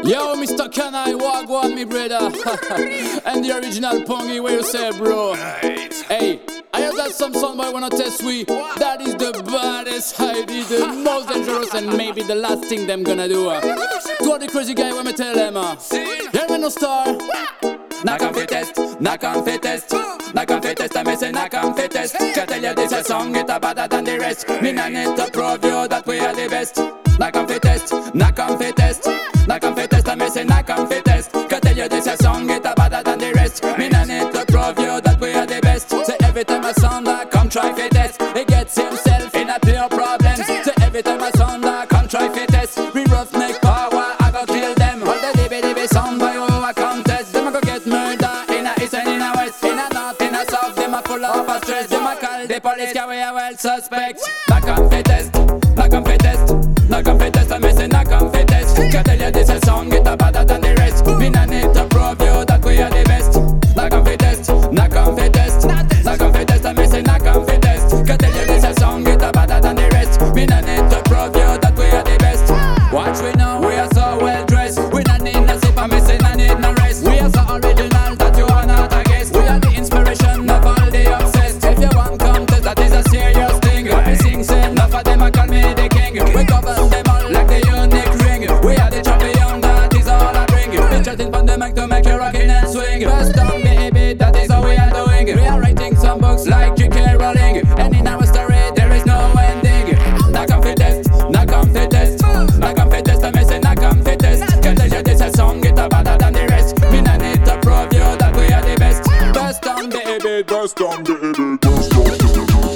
Yo, Mr. Kanai, wagwan, me brother. And the original Pongy, where you say, bro? Right. Hey, I heard that some soundboy wanna test we. That is the baddest idea, the most dangerous, and maybe the last thing them gonna do. To all the crazy guy, when me tell them, here me no star. Knock on fit test, knock on fit test. Knock on fit test, I may say knock on fit test. Can tell you this a song, it a better than the rest. Me nah need to prove you that we are the best. Knock on fit test, knock on fit test. Knock on fit test, I may say knock on fit test. Can tell you this a song, it a better than the rest. Me nah need to prove you that we are the best. Say every time I sound that come try fit test. He gets himself in a pure problems. Say every time I sound that come try fit test. We roughneck power, I go kill them. All the dibby sound by who I contest. Them a go get murder in a east and in a west. In a north, in a south, them a full of a stress. Them a call the police, yeah we are well suspect. Knock on fit test, knock on fit test. Knock on fit test, I may say knock on fit test. Can tell you this a song, it a better than the rest. Me nah need to prove you that we are the best. Knock on fit test, knock on fit test. Knock on fit test, I may say knock on fit test. Can tell you this a song, it a better than the rest. Me nah need to prove you that we are the best. Watch we now, we are so well dressed. We nah need no sip, I may say nah need no rest. We are so original that you are not a guest. We are the inspiration of all the obsessed. If you want contest, that is a serious thing. We sing say, enough of them a call me the king. We govern them all like the unique ring. We are the champion, that is all I bring. We chatting from the mic to make you rockin' and swing. First down baby, that is how we are doing. We are writing some books like J.K. Rowling. And in our story there is no ending. Knock on fit test, knock on fit test. Knock on fit test, I may say knock on fit test. Can tell you this a song, it a better than the rest. Me nah need to prove you that we are the best. First down baby, first down baby, first down baby.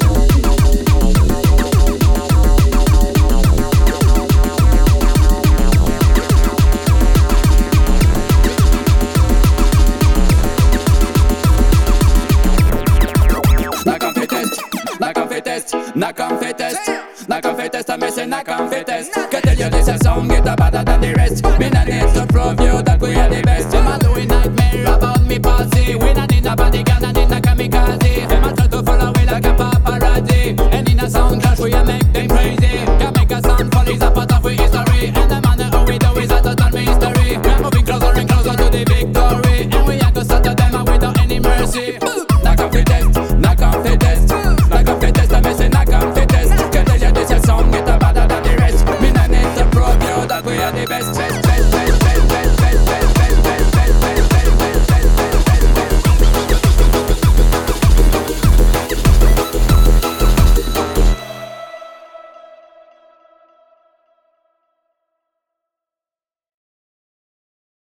Knock on fit test, knock on fit test. Knock on fit test, I may say knock on fit test. Can tell you this a song, it a better than the rest. Me